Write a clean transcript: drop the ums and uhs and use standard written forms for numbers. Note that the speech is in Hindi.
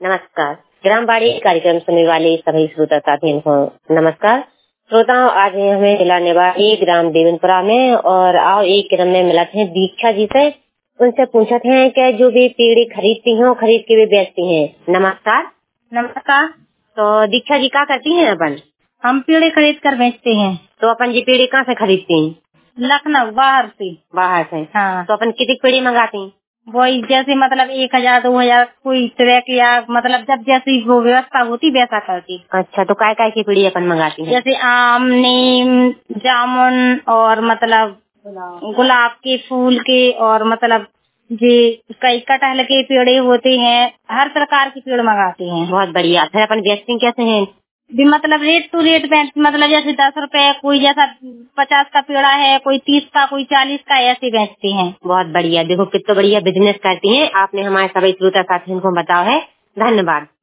नमस्कार। ग्रामवाणी कार्यक्रम सुनने वाले सभी श्रोता साथियों को नमस्कार। श्रोताओं, आज हमें जिला निवाड़ी ग्राम देवनपुरा में और आओ एक क्रम में मिलते हैं दीक्षा जी से। उनसे पूछते हैं कि जो भी पेड़ खरीदती हैं खरीद के भी बेचती हैं। नमस्कार। नमस्कार। तो दीक्षा जी क्या करती हैं अपन? हम पेड़ खरीद कर बेचते हैं। तो अपन ये पेड़ कहाँ से खरीदती हैं? लखनऊ बाहर से। बाहर से? हाँ। तो अपन कितने पेड़ मंगाती हैं? वही जैसे मतलब 1000 2000 कोई ट्रैक या मतलब जब जैसी वो व्यवस्था होती वैसा करती। अच्छा, तो काय की पेड़ अपन मंगाती हैं? जैसे आम, नीम, जामुन और मतलब गुलाब के फूल के और मतलब जी कई कटहल के पेड़ होते हैं। हर प्रकार के पेड़ मंगाते हैं। बहुत बढ़िया। फिर अपन बेचती कैसे हैं? भी मतलब रेट टू रेट मतलब जैसे 10 रुपए, कोई जैसा 50 का पेड़ा है, कोई 30 का, कोई 40 का, ऐसे बेचते हैं। बहुत बढ़िया। देखो कितना बढ़िया बिजनेस करती हैं। आपने हमारे सभी श्रोता साथियों को बताया है। धन्यवाद।